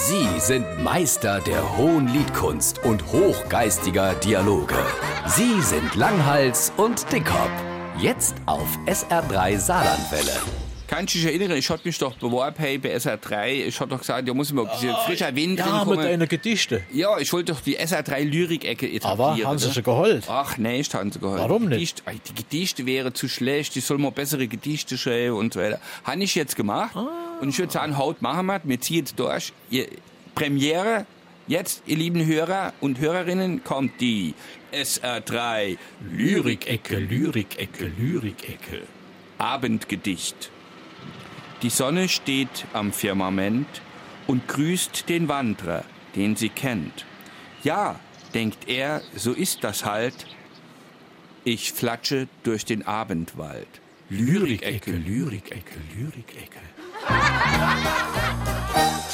Sie sind Meister der hohen Liedkunst und hochgeistiger Dialoge. Sie sind Langhals und Dickhop. Jetzt auf SR3 Saarlandwelle. Kannst du dich erinnern, ich hatte mich doch beworben bei SR3. Ich hatte doch gesagt, da muss immer ein bisschen frischer Wind Ja, reinkommen. mit deinen Gedichten. Ja, ich wollte doch die SR3 Lyrik-Ecke etablieren. Aber haben sie ne? schon geholt? Ach, nee, ich haben sie geholt. Warum nicht? Die Gedichte wären zu schlecht, ich soll mal bessere Gedichte schreiben und so weiter. Habe ich jetzt gemacht. Und ich würde sagen, haut machen wir ziehen jetzt durch. Premiere, jetzt, ihr lieben Hörer und Hörerinnen, kommt die SR3 Lyrik-Ecke, Lyrik-Ecke, Lyrik-Ecke. Abendgedicht. Die Sonne steht am Firmament und grüßt den Wanderer, den sie kennt. Ja, denkt er, so ist das halt. Ich flatsche durch den Abendwald. Lyrik-Ecke, Lyrik-Ecke, Lyrik-Ecke.